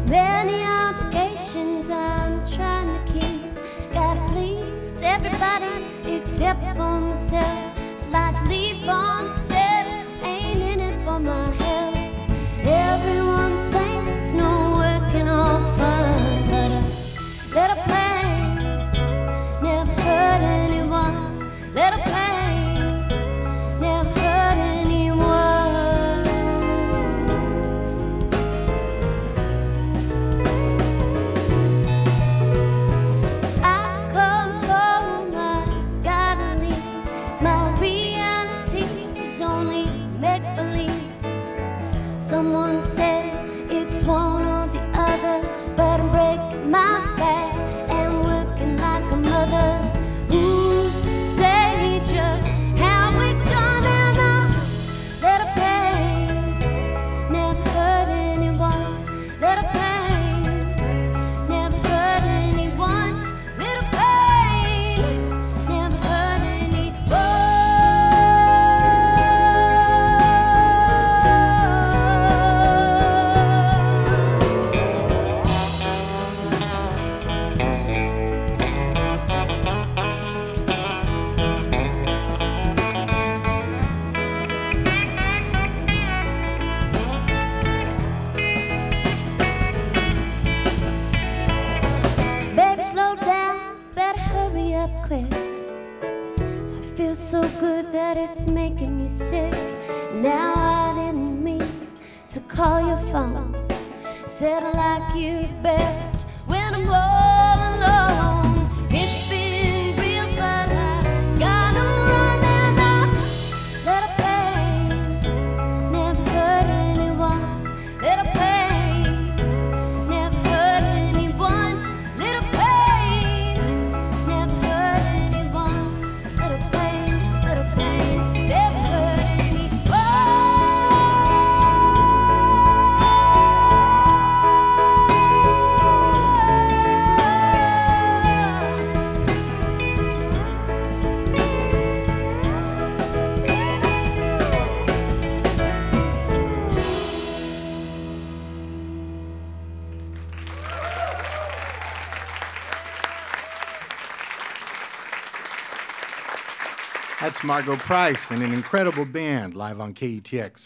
Many obligations I'm trying to keep. Gotta please everybody except for myself. Like Lee Vaughn said, ain't in it for my health. Everyone thinks it's no work and all fun, but a little pain never hurt anyone. Little pain never hurt anyone. I come home, I gotta leave. My reality is only make-believe. Someone said it's one or the other, but I'm breaking my back and working like a mother. Who's to say just how it's gonna look? Little pain never hurt anyone. Little pain never hurt anyone. Little pain never hurt anyone. Baby, slow down, better hurry up quick. I feel so good that it's making me sick. Now I didn't mean to call your phone. Said I like you best when I'm all alone. It's been real, but I gotta run and little pain never hurt anyone. Little pain never hurt anyone. Little pain never hurt anyone. Little pain never hurt That's Margo Price and an incredible band live on KETX.